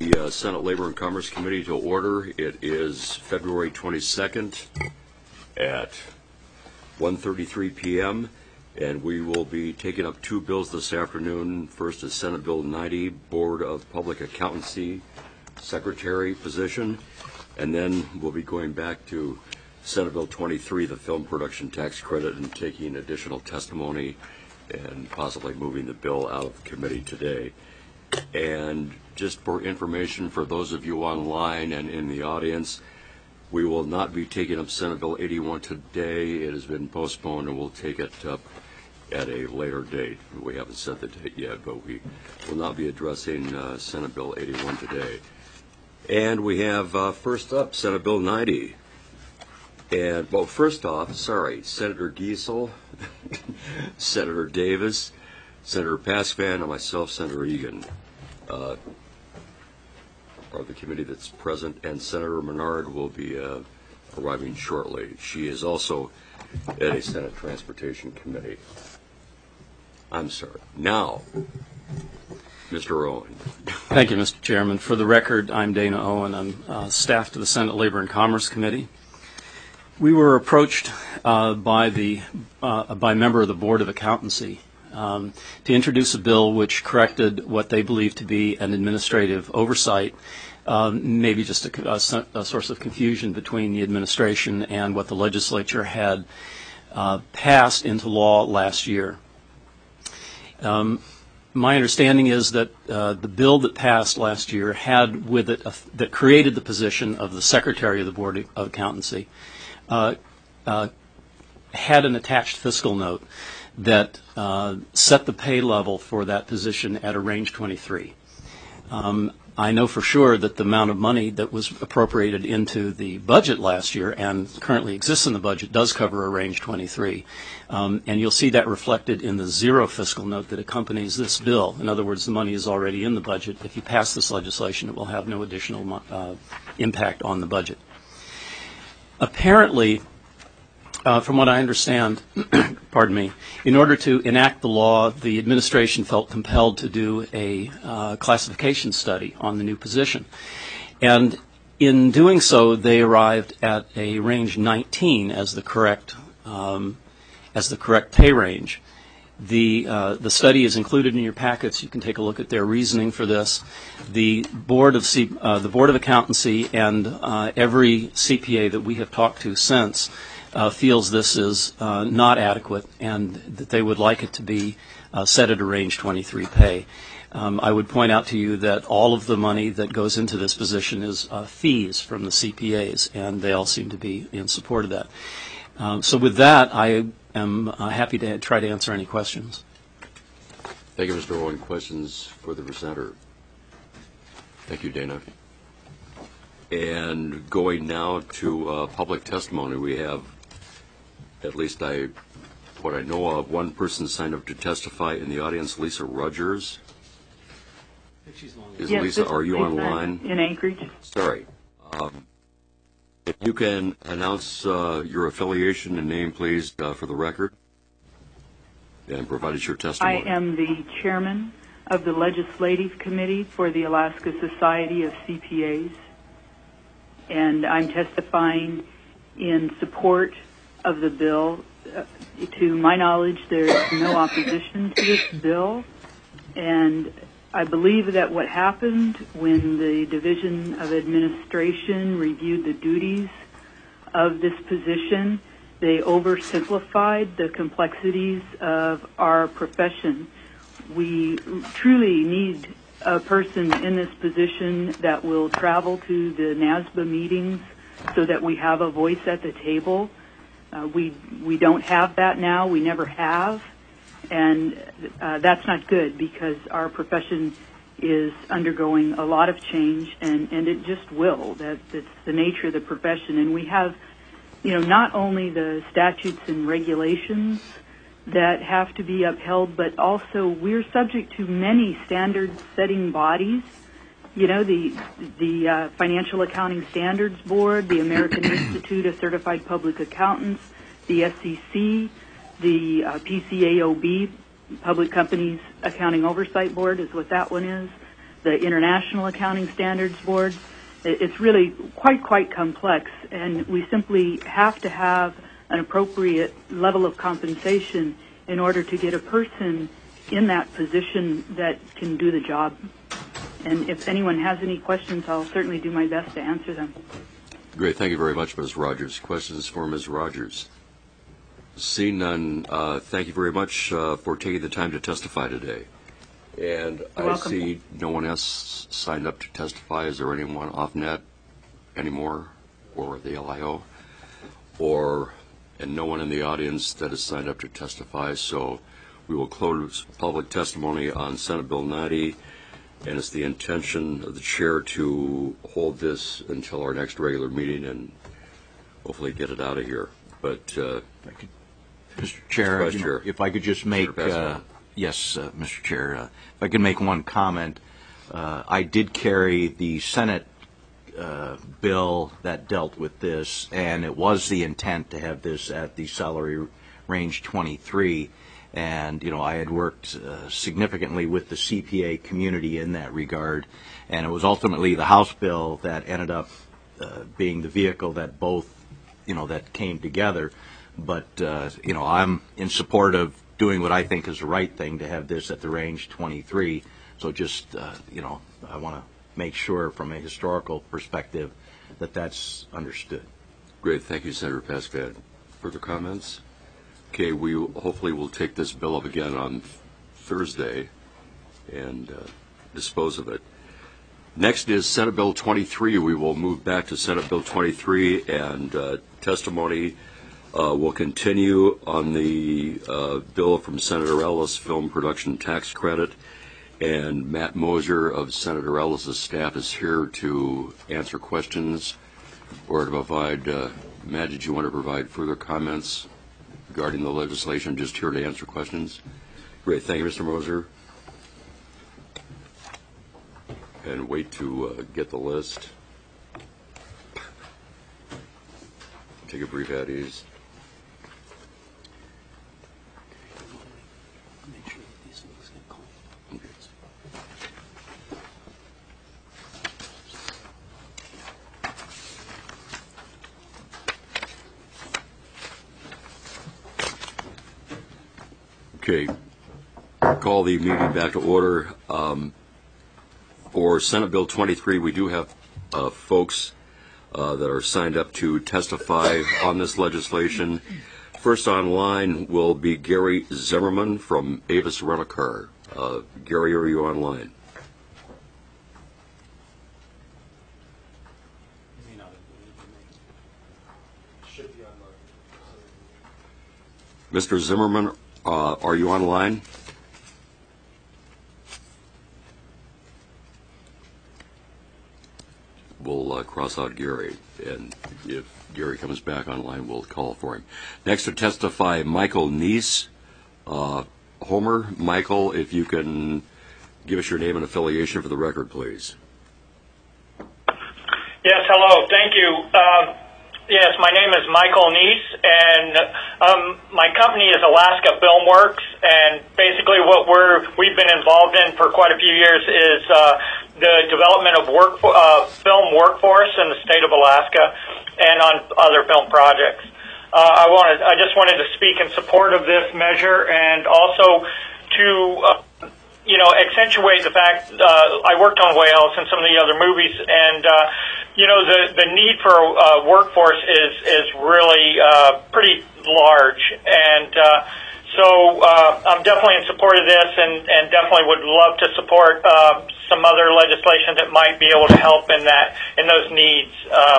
the Senate Labor and Commerce Committee to order. It is February 22nd at 1:33 p.m. and we will be taking up two bills this afternoon. First is Senate Bill 90, Board of Public Accountancy Secretary position, and then we'll be going back to Senate Bill 23, the Film Production Tax Credit, and taking additional testimony and possibly moving the bill out of committee today. And just for information for those of you online and in the audience, we will not be taking up Senate Bill 81 today. It has been postponed, and we'll take it up at a later date. We haven't set the date yet, but we will not be addressing Senate Bill 81 today. And we have first up Senate Bill 90. And, well, first off, Senator Giesel, Senator Davis, Senator Paxman, and myself, Senator Egan, are the committee that's present, and Senator Menard will be arriving shortly. She is also at a Senate Transportation Committee. I'm sorry. Now, Mr. Owen. Thank you, Mr. Chairman. For the record, I'm Dana Owen. I'm staff to the Senate Labor and Commerce Committee. We were approached by a member of the Board of Accountancy to introduce a bill which corrected what they believe to be an administrative oversight, maybe just a source of confusion between the administration and what the legislature had passed into law last year. My understanding is that the bill that passed last year had with it that created the position of the Secretary of the Board of Accountancy had an attached fiscal note that set the pay level for that position at a range 23. I know for sure that the amount of money that was appropriated into the budget last year and currently exists in the budget does cover a range 23. And you'll see that reflected in the zero fiscal note that accompanies this bill. In other words, the money is already in the budget. If you pass this legislation, it will have no additional impact on the budget. Apparently, from what I understand, pardon me, in order to enact the law, the administration felt compelled to do a classification study on the new position. And in doing so, they arrived at a range 19 as the correct pay range. The study is included in your packets. You can take a look at their reasoning for this. The Board of Accountancy and every CPA that we have talked to since feels this is not adequate and that they would like it to be set at a range 23 pay. I would point out to you that all of the money that goes into this position is fees from the CPAs, and they all seem to be in support of that. So with that, I am happy to try to answer any questions. Thank you, Mr. Owen. Questions for the presenter? Thank you, Dana. And going now to public testimony, we have, at least what I know of, one person signed up to testify in the audience, Lisa Rogers. Yes, Lisa, are you online? In Anchorage. Sorry. If you can announce your affiliation and name, please, for the record, and provide us your testimony. I am the chairman of the Legislative Committee for the Alaska Society of CPAs, and I'm testifying in support of the bill. To my knowledge, there is no opposition to this bill, and I believe that what happened when the Division of Administration reviewed the duties of this position, they oversimplified the complexities of our profession. We truly need a person in this position that will travel to the NASBA meetings so that we have a voice at the table. We don't have that now. We never have. And that's not good because our profession is undergoing a lot of change, and it just will. That's the nature of the profession. And we have, not only the statutes and regulations that have to be upheld, but also we're subject to many standard-setting bodies. The Financial Accounting Standards Board, the American Institute of Certified Public Accountants, the SEC, the PCAOB, Public Companies Accounting Oversight Board is what that one is, the International Accounting Standards Board. It's really quite complex, and we simply have to have an appropriate level of compensation in order to get a person in that position that can do the job. And if anyone has any questions, I'll certainly do my best to answer them. Great. Thank you very much, Ms. Rogers. Questions for Ms. Rogers? Seeing none, thank you very much for taking the time to testify today. And You're I welcome. see no one else signed up to testify. Is there anyone off net anymore, or the LIO, and no one in the audience that has signed up to testify? So we will close public testimony on Senate Bill 90, and it's the intention of the chair to hold this until our next regular meeting and hopefully get it out of here. But Mr. Chair, Vice Chair. if I could just make, yes, Mr. Chair, if I could make one comment. I did carry the Senate bill that dealt with this, and it was the intent to have this at the salary range 23. And, I had worked significantly with the CPA community in that regard. And it was ultimately the House bill that ended up being the vehicle that both, that came together. But, I'm in support of doing what I think is the right thing, to have this at the range 23. So just, I want to make sure from a historical perspective that that's understood. great. Thank you, Senator Pascad. Further comments? Okay, we hopefully will take this bill up again on Thursday and dispose of it. Next is Senate Bill 23. We will move back to Senate Bill 23, and testimony will continue on the bill from Senator Ellis, Film Production Tax Credit. And Matt Moser of Senator Ellis' staff is here to answer questions or to provide, Matt, did you want to provide further comments regarding the legislation? Just here to answer questions. Great. Thank you, Mr. Moser. And wait to get the list. Take a brief at ease. Make sure that these things get called. Okay. Call the meeting back to order. For Senate Bill 23, we do have folks that are signed up to testify on this legislation. First online will be Gary Zimmerman from Avis Rent-A-Car. Gary, are you online? Mr. Zimmerman, are you online? We'll cross out Gary, and if Gary comes back online, we'll call for him. Next to testify, Michael Neese. Homer, Michael, if you can give us your name and affiliation for the record, please. Yes, hello. Thank you. Yes, my name is Michael Neese, and my company is Alaska Filmworks, and basically what we've been involved in for quite a few years is the development of film workforce in the state of Alaska and on other film projects. I just wanted to speak in support of this measure, and also to accentuate the fact I worked on Whales and some of the other movies, and the need for workforce is really pretty large, and so I'm definitely in support of this, and definitely would love to support some other legislation that might be able to help in those needs.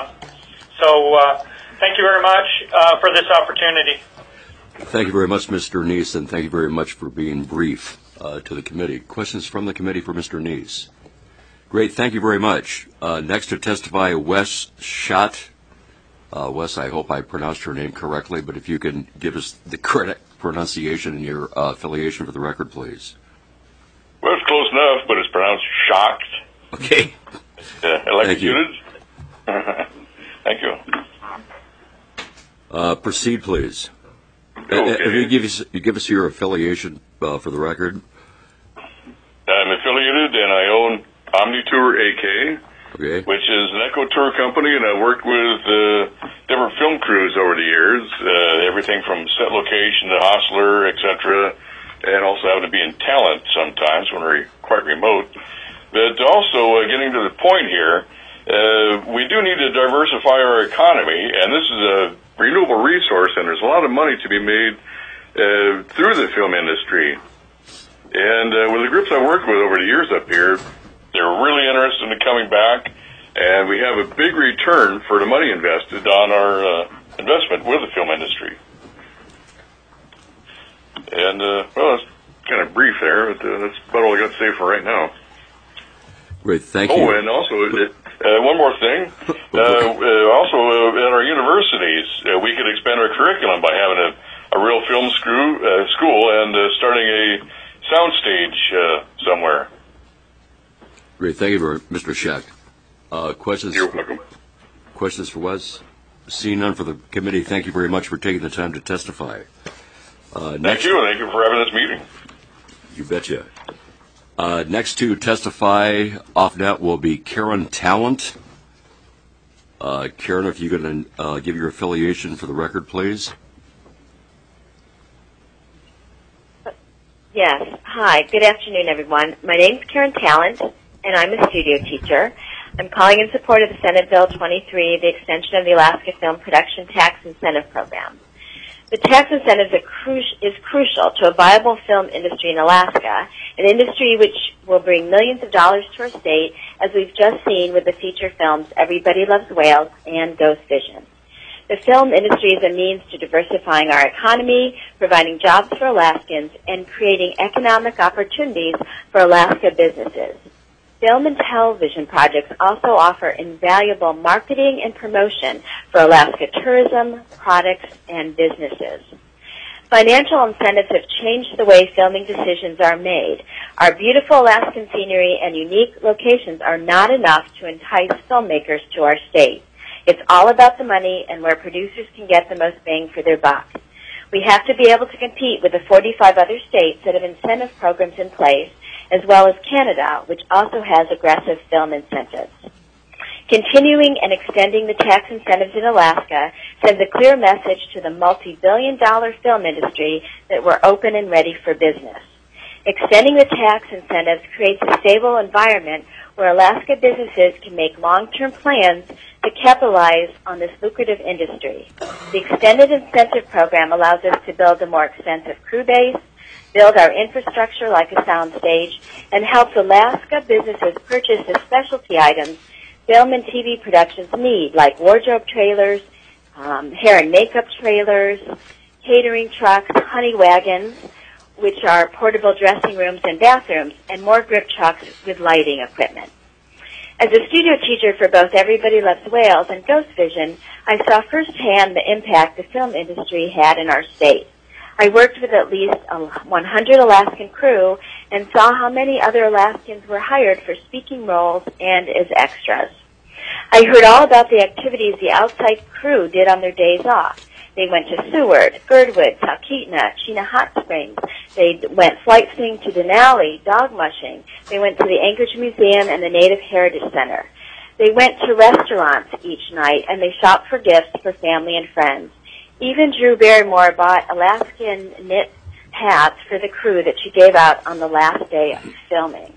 Thank you very much for this opportunity. Thank you very much, Mr. Neese, and thank you very much for being brief to the committee. Questions from the committee for Mr. Neese? Great, thank you very much. Next to testify, Wes Schott. Wes, I hope I pronounced your name correctly, but if you can give us the correct pronunciation and your affiliation for the record, please. Well, it's close enough, but it's pronounced shocked. Okay. Electrocuted. Thank you. Proceed, please. Okay. If you give us your affiliation for the record. I'm affiliated, and I own OmniTour AK, Okay. which is an eco tour company, and I've worked with different film crews over the years, everything from set location to hostler, etc., and also having to be in talent sometimes when we're quite remote. But also, getting to the point here, we do need to diversify our economy, and this is a renewable resource, and there's a lot of money to be made through the film industry. And with the groups I've worked with over the years up here, they're really interested in coming back, and we have a big return for the money invested on our investment with the film industry. And, well, that's kind of brief there, but that's about all I got to say for right now. Great, thank you. Oh, and also, one more thing. Also, at our universities, we could expand our curriculum by having a real film school and starting a soundstage somewhere. Great, thank you, Mr. Scheck. Questions? You're welcome. Questions for Wes? Seeing none for the committee, thank you very much for taking the time to testify. Thank you, and thank you for having this meeting. You betcha. Next to testify off net will be Karen Talent. Karen, if you can give your affiliation for the record, please. Yes. Hi. Good afternoon, everyone. My name's Karen Talent, and I'm a studio teacher. I'm calling in support of the Senate Bill 23, the extension of the Alaska Film Production Tax Incentive Program. The tax incentive is crucial to a viable film industry in Alaska, an industry which will bring millions of dollars to our state, as we've just seen with the feature films Everybody Loves Whales and Ghost Vision. The film industry is a means to diversifying our economy, providing jobs for Alaskans, and creating economic opportunities for Alaska businesses. Film and television projects also offer invaluable marketing and promotion for Alaska tourism, products, and businesses. Financial incentives have changed the way filming decisions are made. Our beautiful Alaskan scenery and unique locations are not enough to entice filmmakers to our state. It's all about the money and where producers can get the most bang for their buck. We have to be able to compete with the 45 other states that have incentive programs in place, as well as Canada, which also has aggressive film incentives. Continuing and extending the tax incentives in Alaska sends a clear message to the multi-billion-dollar film industry that we're open and ready for business. Extending the tax incentives creates a stable environment where Alaska businesses can make long-term plans to capitalize on this lucrative industry. The extended incentive program allows us to build a more extensive crew base, build our infrastructure like a soundstage, and helps Alaska businesses purchase the specialty items film and TV productions need, like wardrobe trailers, hair and makeup trailers, catering trucks, honey wagons, which are portable dressing rooms and bathrooms, and more grip trucks with lighting equipment. As a studio teacher for both Everybody Loves Whales and Ghost Vision, I saw firsthand the impact the film industry had in our state. I worked with at least 100 Alaskan crew and saw how many other Alaskans were hired for speaking roles and as extras. I heard all about the activities the outside crew did on their days off. They went to Seward, Girdwood, Talkeetna, Chena Hot Springs. They went flight skiing to Denali, dog mushing. They went to the Anchorage Museum and the Native Heritage Center. They went to restaurants each night, and they shopped for gifts for family and friends. Even Drew Barrymore bought Alaskan knit hats for the crew that she gave out on the last day of filming.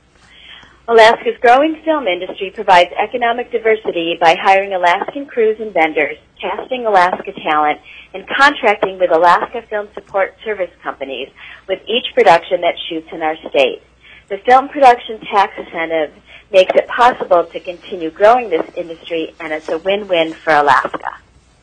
Alaska's growing film industry provides economic diversity by hiring Alaskan crews and vendors, casting Alaska talent, and contracting with Alaska Film Support Service companies with each production that shoots in our state. The film production tax incentive makes it possible to continue growing this industry, and it's a win-win for Alaska.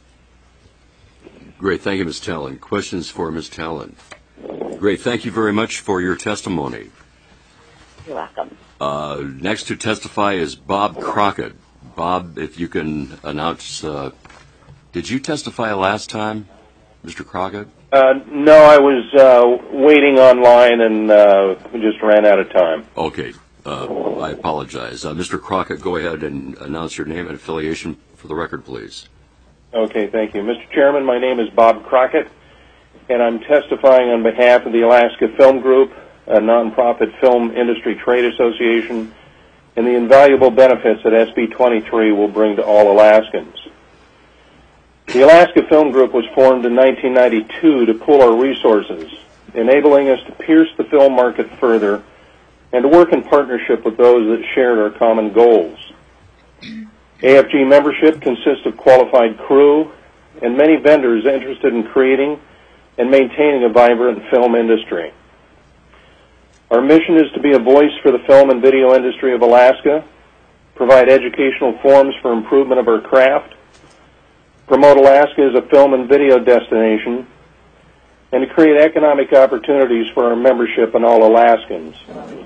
Great. Thank you, Ms. Talent. Questions for Ms. Talent? Great. Thank you very much for your testimony. You're welcome. Next to testify is Bob Crockett. Bob, if you can announce, did you testify last time, Mr. Crockett? No, I was waiting online and we just ran out of time. Okay. I apologize. Mr. Crockett, go ahead and announce your name and affiliation for the record, please. Okay, thank you. Mr. Chairman, my name is Bob Crockett, and I'm testifying on behalf of the Alaska Film Group, a nonprofit film industry trade association and the invaluable benefits that SB 23 will bring to all Alaskans. The Alaska Film Group was formed in 1992 to pool our resources, enabling us to pierce the film market further and to work in partnership with those that shared our common goals. AFG membership consists of qualified crew and many vendors interested in creating and maintaining a vibrant film industry. Our mission is to be a voice for the film and video industry of Alaska, provide educational forums for improvement of our craft, promote Alaska as a film and video destination, and to create economic opportunities for our membership and all Alaskans.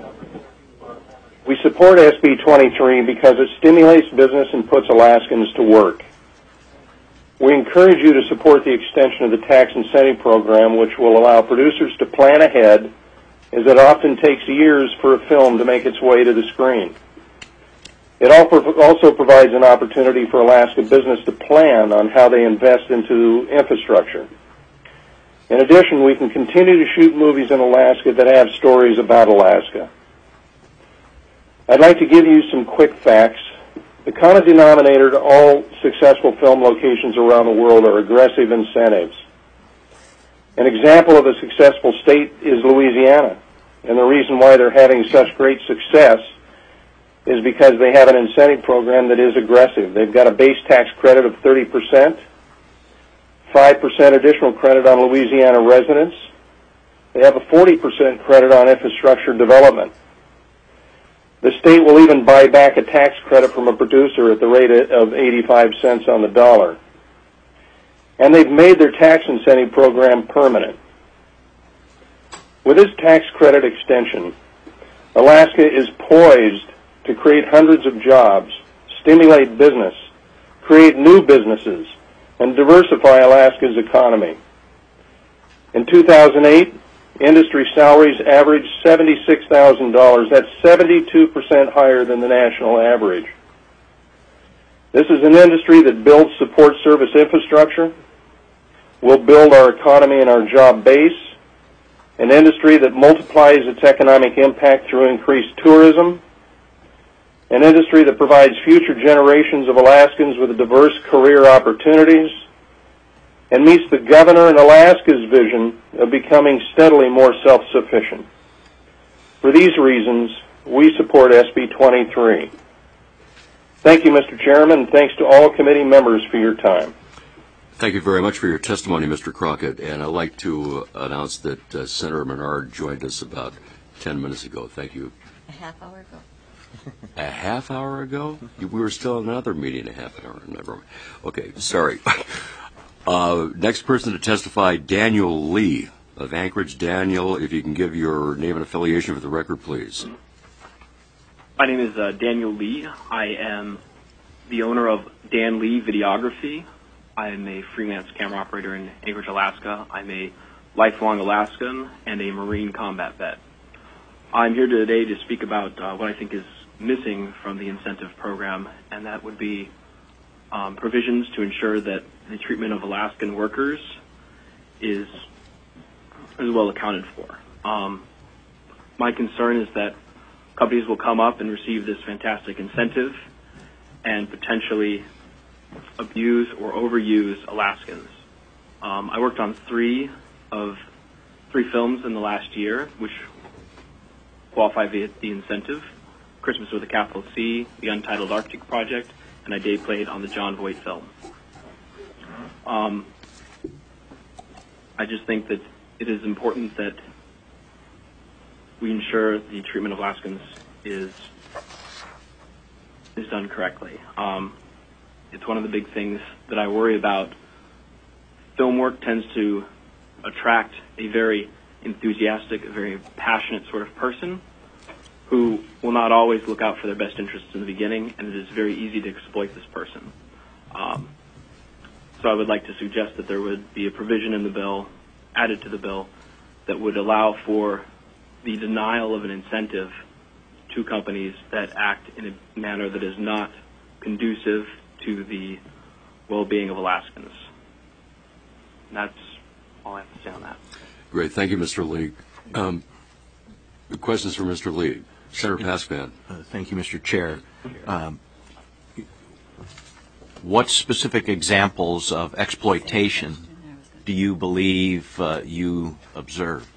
We support SB 23 because it stimulates business and puts Alaskans to work. We encourage you to support the extension of the tax incentive program, which will allow producers to plan ahead, as it often takes years for a film to make its way to the screen. It also provides an opportunity for Alaska business to plan on how they invest into infrastructure. In addition, we can continue to shoot movies in Alaska that have stories about Alaska. I'd like to give you some quick facts. The common denominator to all successful film locations around the world are aggressive incentives. An example of a successful state is Louisiana, and the reason why they're having such great success is because they have an incentive program that is aggressive. They've got a base tax credit of 30%, 5% additional credit on Louisiana residents. They have a 40% credit on infrastructure development. The state will even buy back a tax credit from a producer at the rate of 85 cents on the dollar. And they've made their tax incentive program permanent. With this tax credit extension, Alaska is poised to create hundreds of jobs, stimulate business, create new businesses, and diversify Alaska's economy. In 2008, industry salaries averaged $76,000. That's 72% higher than the national average. This is an industry that builds support service infrastructure, will build our economy and our job base, an industry that multiplies its economic impact through increased tourism, an industry that provides future generations of Alaskans with diverse career opportunities, and meets the governor and Alaska's vision of becoming steadily more self-sufficient. For these reasons, we support SB 23. Thank you, Mr. Chairman, and thanks to all committee members for your time. Thank you very much for your testimony, Mr. Crockett, and I'd like to announce that Senator Menard joined us about 10 minutes ago. Thank you. A half hour ago. A half hour ago? We were still in another meeting a half an hour. Never mind. Okay, sorry. Next person to testify, Daniel Lee of Anchorage. Daniel, if you can give your name and affiliation for the record, please. My name is Daniel Lee. I am the owner of Dan Lee Videography. I am a freelance camera operator in Anchorage, Alaska. I'm a lifelong Alaskan and a Marine combat vet. I'm here today to speak about what I think is missing from the incentive program, and that would be provisions to ensure that the treatment of Alaskan workers is well accounted for. My concern is that companies will come up and receive this fantastic incentive and potentially abuse or overuse Alaskans. I worked on three films in the last year, which qualify via the incentive: Christmas with a Capital C, the Untitled Arctic Project, and I day played on the John Voight film. I just think that it is important that we ensure the treatment of Alaskans is done correctly. It's one of the big things that I worry about. Film work tends to attract a very enthusiastic, a very passionate sort of person who will not always look out for their best interests in the beginning, and it is very easy to exploit this person. So I would like to suggest that there would be a provision in the bill, added to the bill, that would allow for the denial of an incentive to companies that act in a manner that is not conducive to the well-being of Alaskans. And that's all I have to say on that. Great. Thank you, Mr. Lee. Questions for Mr. Lee? Senator Paskman. Thank you, Mr. Chair. What specific examples of exploitation do you believe you observed?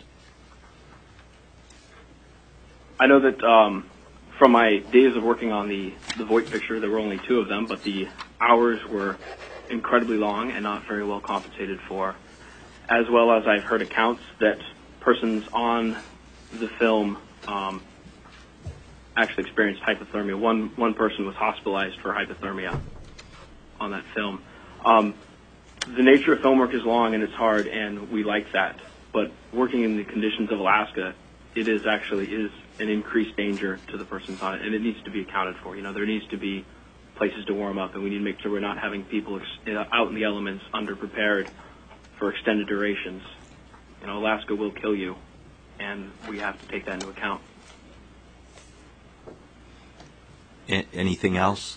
I know that from my days of working on the Voight picture, there were only 2 of them, but the hours were incredibly long and not very well compensated for, as well as I've heard accounts that persons on the film actually experienced hypothermia. One person was hospitalized for hypothermia on that film. The nature of film work is long and it's hard, and we like that. But working in the conditions of Alaska, it is an increased danger to the persons on it, and it needs to be accounted for. You know, there needs to be places to warm up, and we need to make sure we're not having people out in the elements underprepared for extended durations. You know, Alaska will kill you, and we have to take that into account. Anything else?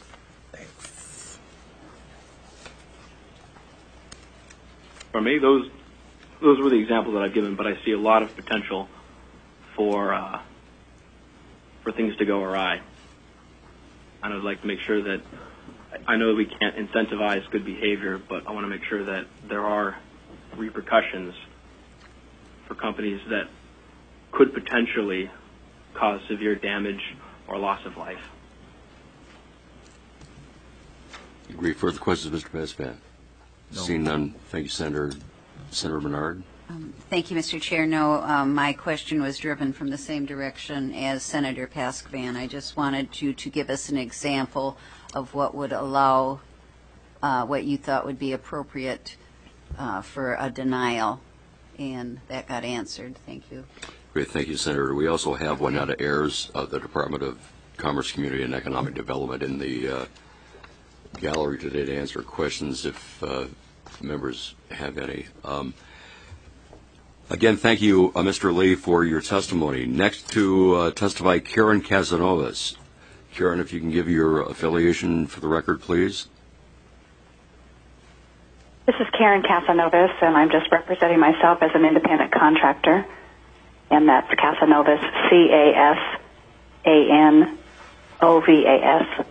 For me, those were the examples that I've given, but I see a lot of potential for things to go awry. And I would like to make sure that I know that we can't incentivize good behavior, but I want to make sure that there are repercussions for companies that could potentially cause severe damage or loss of life. Agree. Further questions, Mr. Paskman? No. Seeing none, thank you, Senator. Senator Menard. Thank you, Mr. Chair. No, my question was driven from the same direction as Senator Paskman. I just wanted you to give us an example of what would allow what you thought would be appropriate for a denial, and that got answered. Thank you. Great. Thank you, Senator. We also have Juanetta Ayers of the Department of Commerce, Community, and Economic Development in the gallery today to answer questions if members have any. Again, thank you, Mr. Lee, for your testimony. Next to testify, Karen Casanovas. Karen, if you can give your affiliation for the record, please. This is Karen Casanovas, and I'm just representing myself as an independent contractor, and that's Casanovas, Casanovas.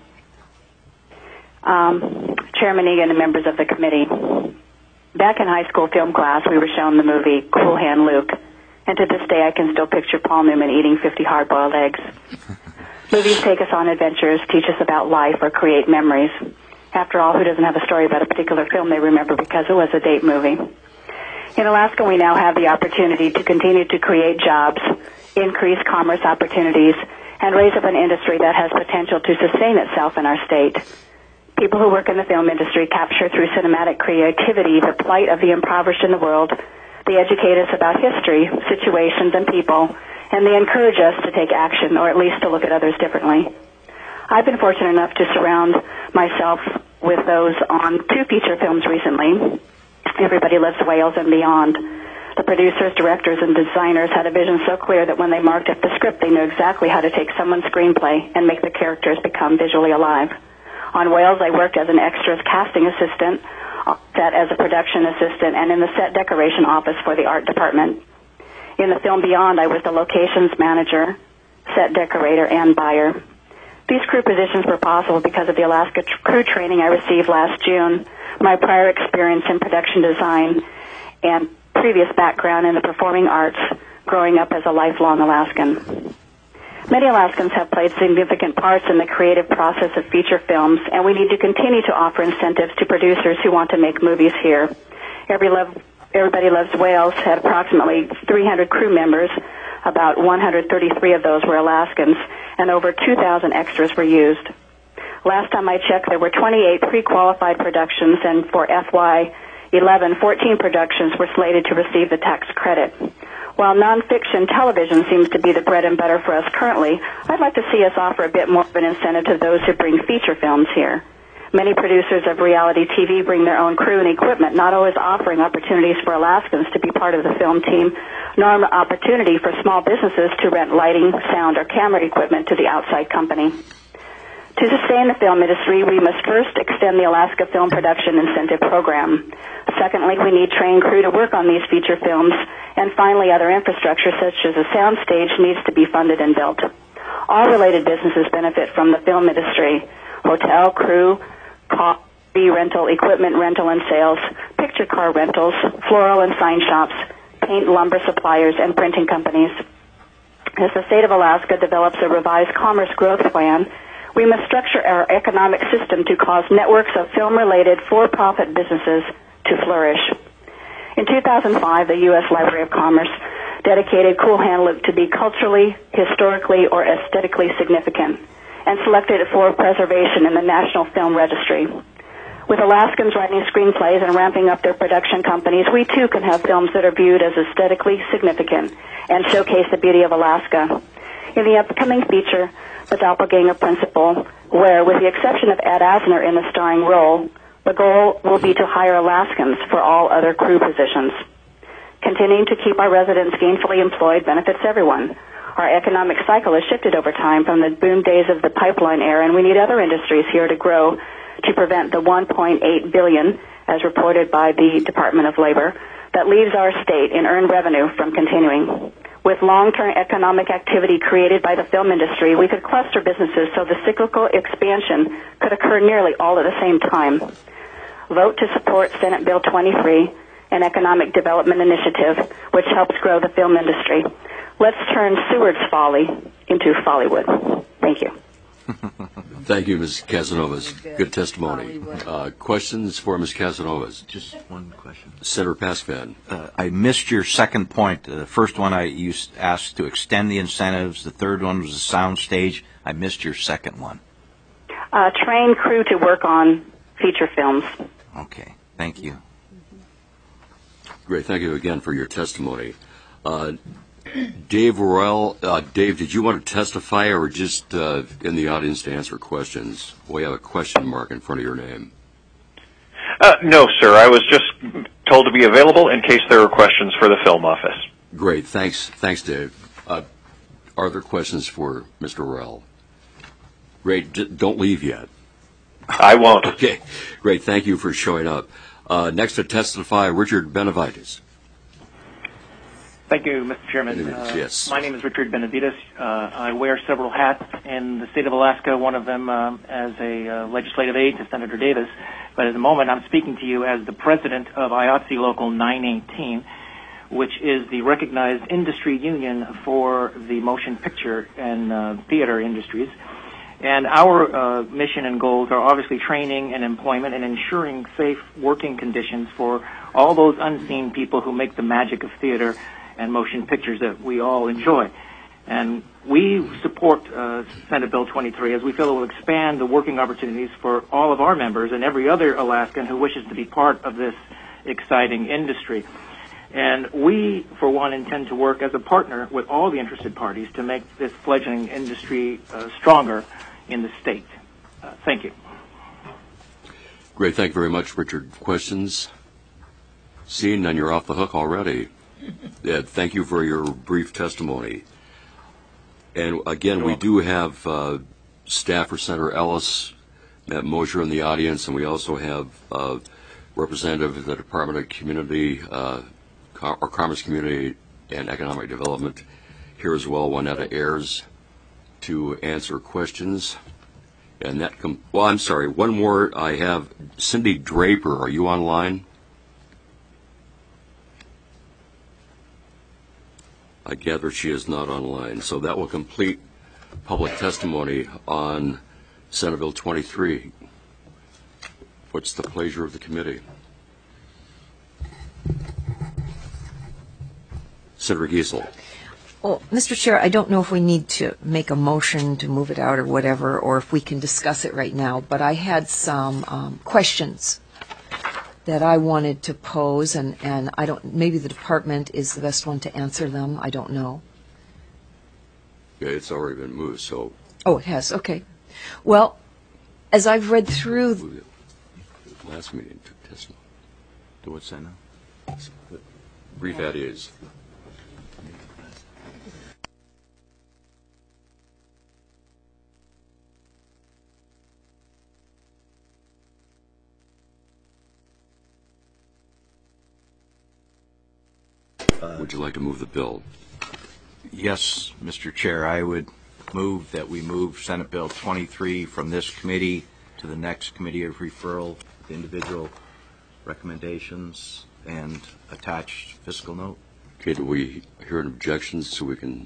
Chairman Egan and members of the committee, back in high school film class, we were shown the movie Cool Hand Luke, and to this day I can still picture Paul Newman eating 50 hard-boiled eggs. Movies take us on adventures, teach us about life, or create memories. After all, who doesn't have a story about a particular film they remember because it was a date movie? In Alaska, we now have the opportunity to continue to create jobs, increase commerce opportunities, and raise up an industry that has potential to sustain itself in our state. People who work in the film industry capture through cinematic creativity the plight of the impoverished in the world. They educate us about history, situations, and people, and they encourage us to take action, or at least to look at others differently. I've been fortunate enough to surround myself with those on 2 feature films recently, Everybody Loves Whales and Beyond. The producers, directors, and designers had a vision so clear that when they marked up the script, they knew exactly how to take someone's screenplay and make the characters become visually alive. On Whales, I worked as an extras casting assistant, set as a production assistant, and in the set decoration office for the art department. In the film Beyond, I was the locations manager, set decorator, and buyer. These crew positions were possible because of the Alaska crew training I received last June, my prior experience in production design, and previous background in the performing arts, growing up as a lifelong Alaskan. Many Alaskans have played significant parts in the creative process of feature films, and we need to continue to offer incentives to producers who want to make movies here. Everybody Loves Whales had approximately 300 crew members. About 133 of those were Alaskans, and over 2,000 extras were used. Last time I checked, there were 28 pre-qualified productions, and for FY11, 14 productions were slated to receive the tax credit. While nonfiction television seems to be the bread and butter for us currently, I'd like to see us offer a bit more of an incentive to those who bring feature films here. Many producers of reality TV bring their own crew and equipment, not always offering opportunities for Alaskans to be part of the film team, nor an opportunity for small businesses to rent lighting, sound, or camera equipment to the outside company. To sustain the film industry, we must first extend the Alaska Film Production Incentive Program. Secondly, we need trained crew to work on these feature films. And finally, other infrastructure, such as a sound stage, needs to be funded and built. All related businesses benefit from the film industry: hotel, crew, coffee rental, equipment rental and sales, picture car rentals, floral and sign shops, paint, lumber suppliers, and printing companies. As the state of Alaska develops a revised commerce growth plan, we must structure our economic system to cause networks of film-related for-profit businesses to flourish. In 2005, the U.S. Library of Commerce dedicated Cool Hand Luke to be culturally, historically, or aesthetically significant and selected it for preservation in the National Film Registry. With Alaskans writing screenplays and ramping up their production companies, we too can have films that are viewed as aesthetically significant and showcase the beauty of Alaska. In the upcoming feature, The Doppelganger Principle, where, with the exception of Ed Asner in the starring role, the goal will be to hire Alaskans for all other crew positions. Continuing to keep our residents gainfully employed benefits everyone. Our economic cycle has shifted over time from the boom days of the pipeline era, and we need other industries here to grow to prevent the $1.8 billion, as reported by the Department of Labor, that leaves our state in earned revenue from continuing. With long-term economic activity created by the film industry, we could cluster businesses so the cyclical expansion could occur nearly all at the same time. Vote to support Senate Bill 23, an economic development initiative which helps grow the film industry. Let's turn Seward's folly into Follywood. Thank you. Thank you, Ms. Casanovas. Good testimony. Questions for Ms. Casanovas? Just one question. Senator Paskvan. I missed your second point. The first one you asked to extend the incentives. The third one was the sound stage. I missed your second one. Train crew to work on feature films. Okay. Thank you. Great. Thank you again for your testimony. Dave Royal, Dave, did you want to testify or just in the audience to answer questions? We have a question mark in front of your name. No, sir. I was just told to be available in case there were questions for the film office. Great. Thanks, Dave. Are there questions for Mr. Royal? Great. Don't leave yet. I won't. Okay. Great. Thank you for showing up. Next to testify, Richard Benavides. Thank you, Mr. Chairman. Yes. My name is Richard Benavides. I wear several hats in the state of Alaska, one of them as a legislative aide to Senator Davis. But at the moment, I'm speaking to you as the president of IATSE Local 918, which is the recognized industry union for the motion picture and theater industries. And our mission and goals are obviously training and employment and ensuring safe working conditions for all those unseen people who make the magic of theater and motion pictures that we all enjoy. And we support Senate Bill 23 as we feel it will expand the working opportunities for all of our members and every other Alaskan who wishes to be part of this exciting industry. And we, for one, intend to work as a partner with all the interested parties to make this fledgling industry stronger in the state. Thank you. Great. Thank you very much, Richard. Questions? Seeing none, you're off the hook already. Thank you for your brief testimony. And again, we do have staff for Senator Ellis, Matt Mosher in the audience, and we also have a representative of the Department of Community, or Commerce Community and Economic Development here as well, Juanetta Ayers, to answer questions. And that I'm sorry, one more. I have Cindy Draper. Are you online? I gather she is not online. So that will complete public testimony on Senate Bill 23. What's the pleasure of the committee? Senator Giesel. Well, Mr. Chair, I don't know if we need to make a motion to move it out or whatever, or if we can discuss it right now, but I had some questions that I wanted to pose, and I don't, maybe the department is the best one to answer them. I don't know. Yeah, it's already been moved, so. Oh, it has. Okay. Well, as I've read through. Last meeting took testimony. Do what's that now? Brief ad is. Would you like to move the bill? Yes, Mr. Chair, I would move that we move Senate Bill 23 from this committee to the next committee of referral, with individual recommendations and attached fiscal note. Okay, do we hear an objection so we can...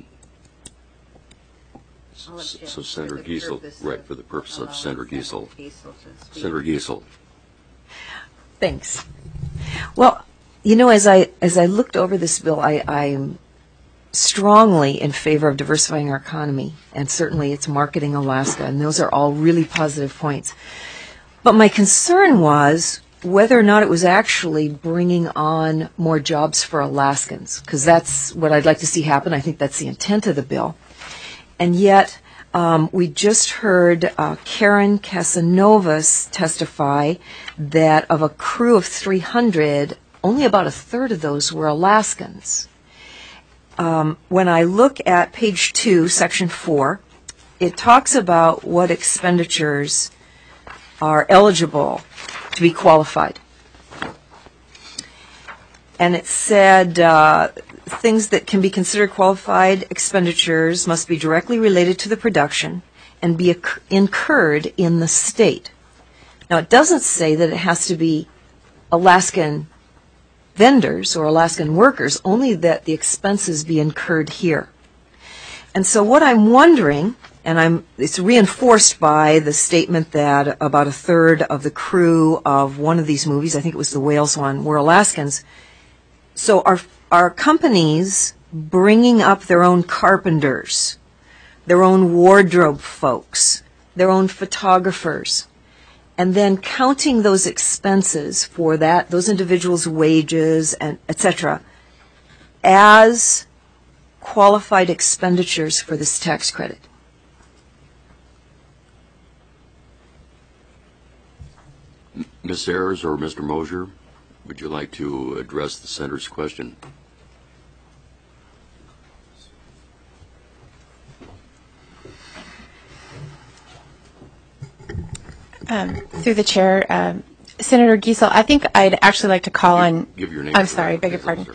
So Senator Giesel, right, for the purpose of Senator Giesel. Senator Giesel. Thanks. Well, you know, as I looked over this bill, I'm strongly in favor of diversifying our economy, and certainly it's marketing Alaska, and those are all really positive points. But my concern was whether or not it was actually bringing on more jobs for Alaskans, because that's what I'd like to see happen. I think that's the intent of the bill. And yet, we just heard Karen Casanovas testify that of a crew of 300, only about a third of those were Alaskans. When I look at page 2, section 4, it talks about what expenditures are eligible to be qualified. And it said things that can be considered qualified expenditures must be directly related to the production and be incurred in the state. Now, it doesn't say that it has to be Alaskan vendors or Alaskan workers, only that the expenses be incurred here. And so what I'm wondering, and it's reinforced by the statement that about a third of the crew of one of these movies, I think it was the Wales one, were Alaskans. So are companies bringing up their own carpenters, their own wardrobe folks, their own photographers, and then counting those expenses for those individuals' wages and et cetera as qualified expenditures for this tax credit? Ms. Ayers or Mr. Mosier, would you like to address the senator's question? Through the chair, Senator Giesel, I think I'd actually like to call on... Give your name. I'm sorry, beg your pardon.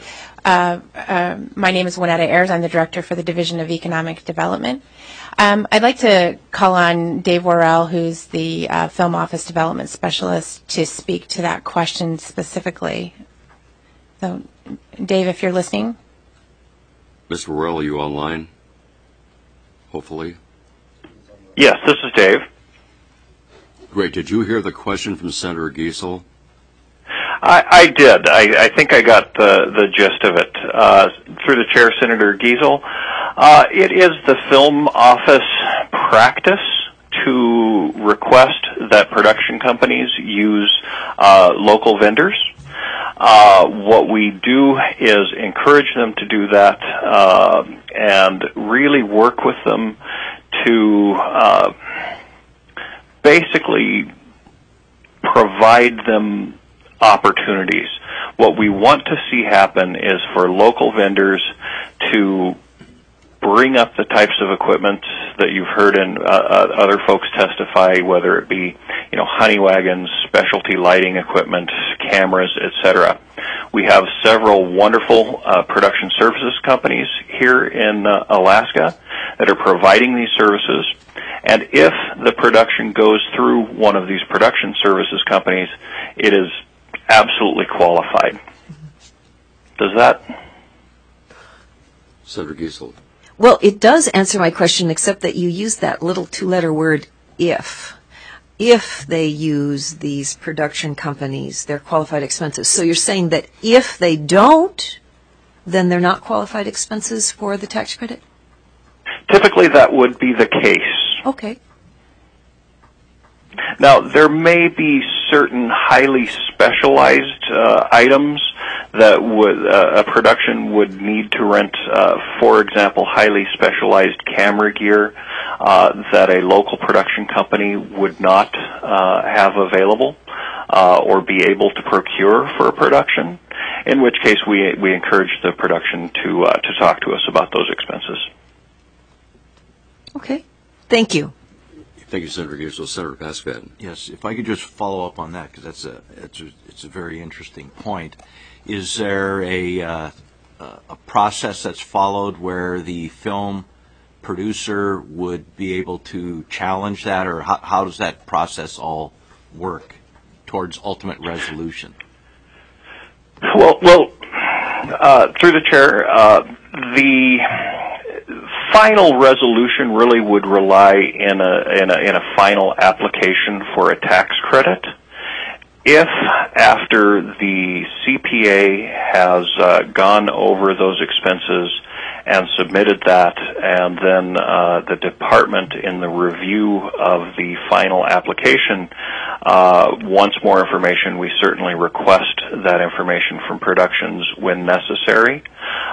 My name is Winetta Ayers. I'm the Director for the Division of Economic Development. I'd like to call on Dave Worrell, who's the Film Office Development Specialist, to speak to that question specifically. So, Dave, if you're listening. Mr. Worrell, are you online? Hopefully. Yes, this is Dave. Great. Did you hear the question from Senator Giesel? I did. I think I got the gist of it. Through the chair, Senator Giesel, it is the film office practice to request that production companies use local vendors. What we do is encourage them to do that and really work with them to basically provide them opportunities. What we want to see happen is for local vendors to bring up the types of equipment that you've heard in other folks testify, whether it be, honey wagons, specialty lighting equipment, cameras, etc. We have several wonderful production services companies here in Alaska that are providing these services. And if the production goes through one of these production services companies, it is absolutely qualified. Does that? Senator Giesel. Well, it does answer my question, except that you use that little two-letter word, if. If they use these production companies, they're qualified expenses. So you're saying that if they don't, then they're not qualified expenses for the tax credit? Typically, that would be the case. Okay. Now, there may be certain highly specialized items that a production would need to rent, for example, highly specialized camera gear that a local production company would not have available or be able to procure for a production, in which case we encourage the production to talk to us about those expenses. Okay. Thank you. Thank you, Senator Giesel. Senator Paskvan. Yes, if I could just follow up on that, because it's a very interesting point. Is there a process that's followed where the film producer would be able to challenge that, or how does that process all work towards ultimate resolution? Well, through the chair, the final resolution really would rely in a final application for a tax credit. If after the CPA has gone over those expenses and submitted that, and then the department in the review of the final application wants more information, we certainly request that information from productions when necessary.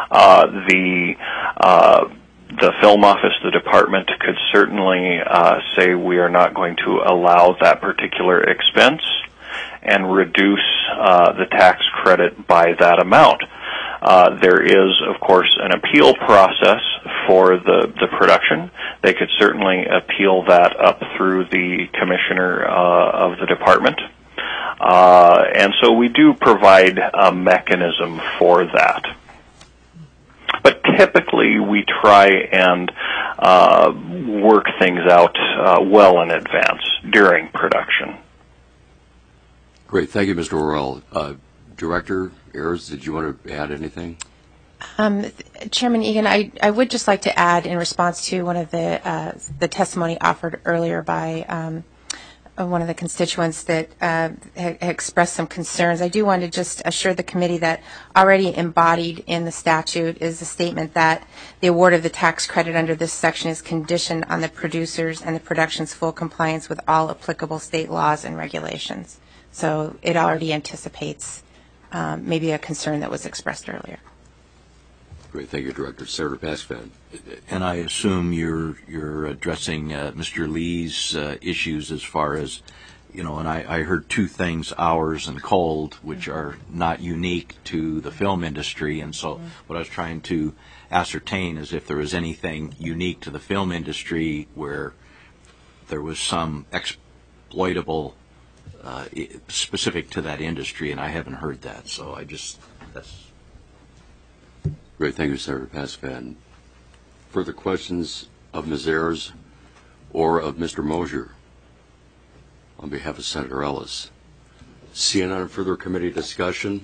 The film office, the department, could certainly say we are not going to allow that particular expense and reduce the tax credit by that amount. There is, of course, an appeal process for the production. They could certainly appeal that up through the commissioner of the department. And so we do provide a mechanism for that. But typically we try and work things out well in advance during production. Great. Thank you, Mr. Worrell. Director Ayers, did you want to add anything? Chairman Egan, I would just like to add in response to one of the testimony offered earlier by one of the constituents that expressed some concerns. I do want to just assure the committee that already embodied in the statute is the statement that the award of the tax credit under this section is conditioned on the producers and the production's full compliance with all applicable state laws and regulations. So it already anticipates maybe a concern that was expressed earlier. Great, thank you, Director. Senator Paskvan. And I assume you're addressing Mr. Lee's issues as far as, and I heard two things, hours and cold, which are not unique to the film industry. And so what I was trying to ascertain is if there was anything unique to the film industry where there was some exploitable specific to that industry, and I haven't heard that. So that's... Great, thank you, Senator Paskvan. Further questions of Ms. Ayers or of Mr. Mosier on behalf of Senator Ellis? Seeing none further committee discussion.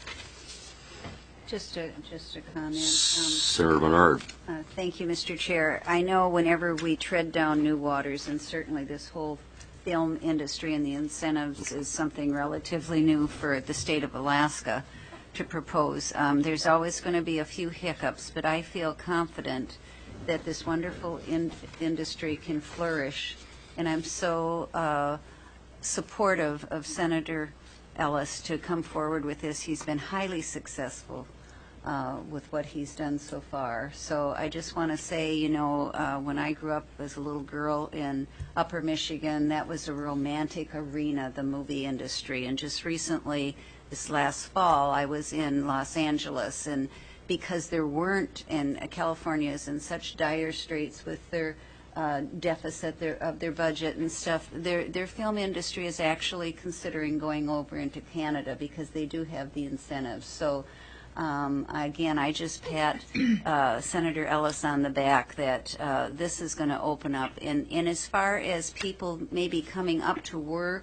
Just a comment. Senator Menard. Thank you, Mr. Chair. I know whenever we tread down new waters, and certainly this whole film industry and the incentives is something relatively new for the state of Alaska to propose. There's always going to be a few hiccups, but I feel confident that this wonderful industry can flourish, and I'm so supportive of Senator Ellis to come forward with this. He's been highly successful with what he's done so far. So I just want to say, when I grew up as a little girl in Upper Michigan, that was a romantic arena, the movie industry, and just recently, this last fall, I was in Los Angeles, and because there weren't, and California is in such dire straits with their deficit of their budget and stuff, their film industry is actually considering going over into Canada because they do have the incentives. So again, I just pat Senator Ellis on the back that this is going to open up. And as far as people maybe coming up to work,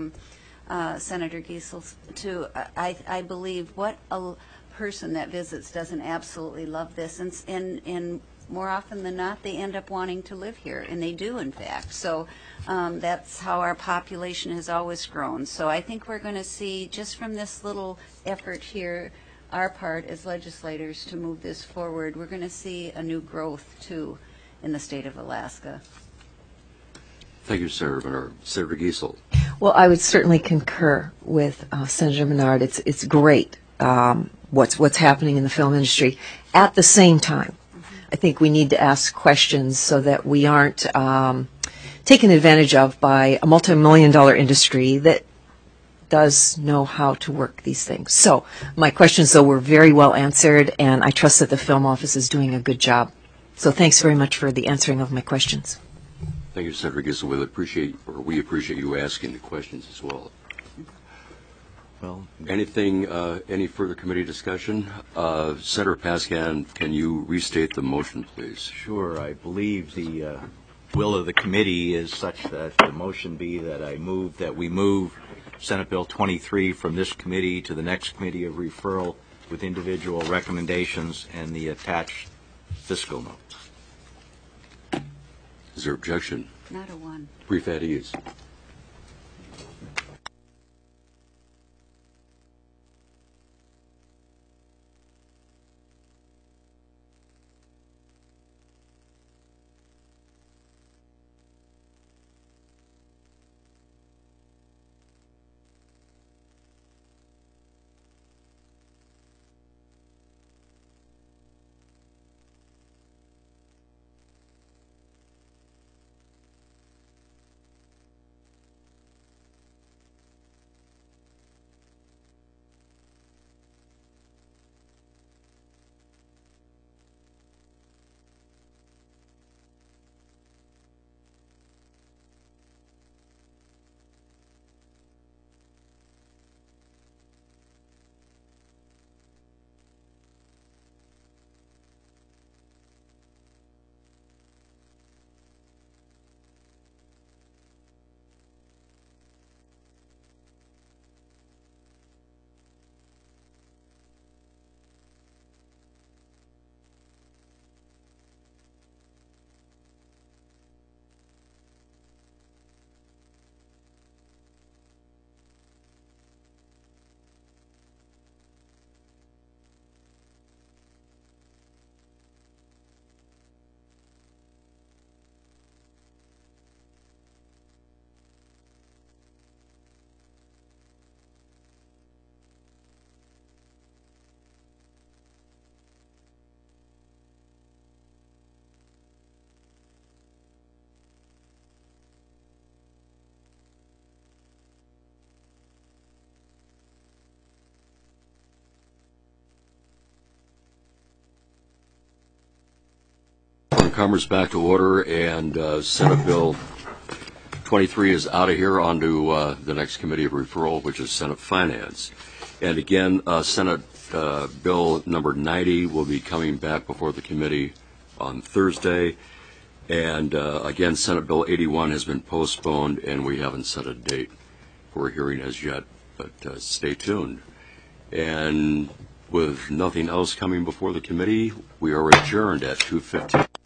Senator Giesel, too, I believe what a person that visits doesn't absolutely love this, and more often than not, they end up wanting to live here, and they do, in fact. So that's how our population has always grown. So I think we're going to see, just from this little effort here, our part as legislators to move this forward, we're going to see a new growth, too, in the state of Alaska. Thank you, Senator Menard. Senator Giesel. Well, I would certainly concur with Senator Menard. It's great what's happening in the film industry. At the same time, I think we need to ask questions so that we aren't taken advantage of by a multi-million-dollar industry that does know how to work these things. So my questions, though, were very well answered, and I trust that the film office is doing a good job. So thanks very much for the answering of my questions. Thank you, Senator Giesel. We appreciate you asking the questions as well. Well, Anything, any further committee discussion? Senator Pascan, can you restate the motion, please? Sure. I believe the will of the committee is such that the motion be that we move Senate Bill 23 from this committee to the next committee of referral with individual recommendations and the attached fiscal notes. Is there objection? Not a one. Brief at ease. Commerce back to order, and Senate Bill 23 is out of here onto the next committee of referral, which is Senate Finance. And again, Senate Bill number 90 will be coming back before the committee on Thursday. And again, Senate Bill 81 has been postponed, and we haven't set a date for a hearing as yet, but stay tuned. And with nothing else coming before the committee, we are adjourned at 2:15.